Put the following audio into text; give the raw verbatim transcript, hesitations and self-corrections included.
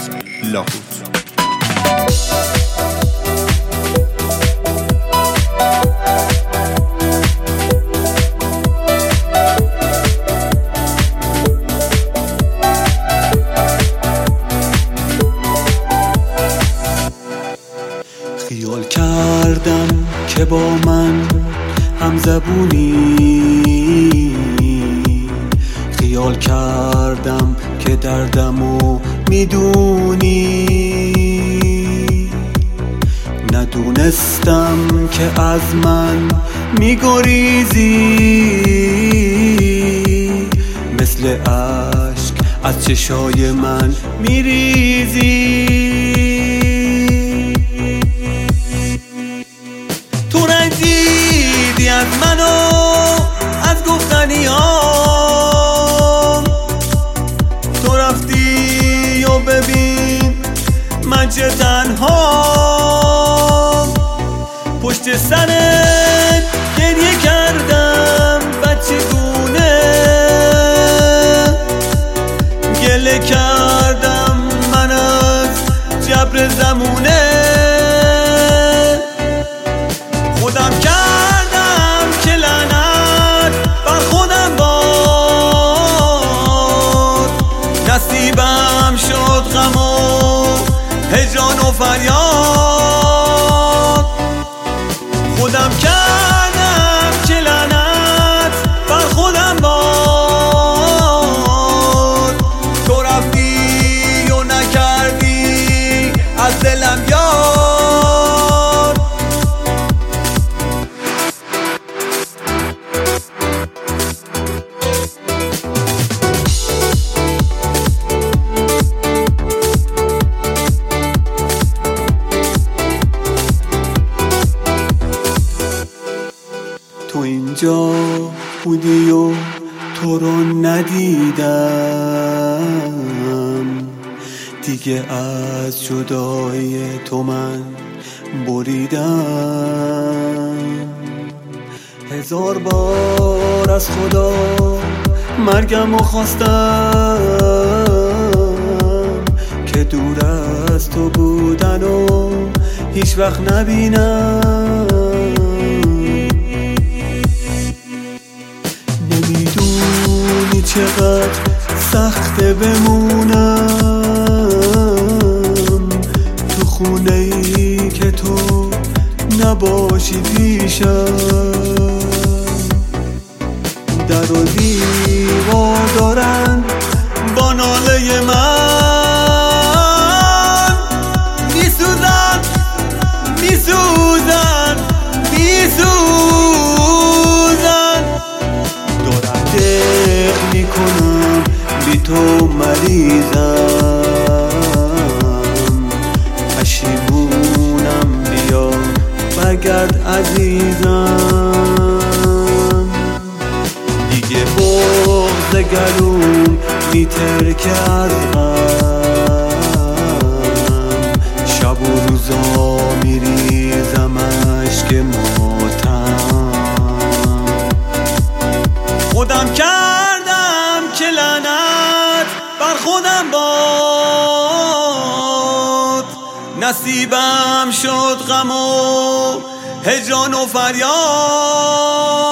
لاهوت. خیال کردم که با من هم زبونی، خیال کردم که دردمو میدونی، ندونستم که از من میگریزی، مثل اشک از چشای من میریزی. تو رنجیدی از منو از گفتنی هام، تو رفتی و ببین من چه تنهام، پشت سرت گریه کردم بچه دونه، گله کردم من از جبر زمونه، خودم کردم که لعنت بر خودم باد، نصیبم شد غم و هجران و فریاد، خودم کردم که لعنت بر خودم باد، تو رفتی و نکردی از دلم یاد. تو اینجا بودی و تو رو ندیدم دیگه، از جدای تو من بریدم، هزار بار از خدا مرگم و خواستم که دور از تو بودن و هیچ وقت نبینم، نمیدونی چقدر سخته بمونم تو خونه ای که تو نباشی پیشم، در و دیوار دارن با ناله من میسوزن میسوزن میسوزن، دارم دق میکنم بی تو مریضم، پشیمونم بیا برگرد عزیزم، دیگه بغض گلوم میترکه از غم، شب و روزا میریزم اشک ماتم، خودم کردم که لعنت بر خودم باد، نصیبم شد غم و هجران و فریاد.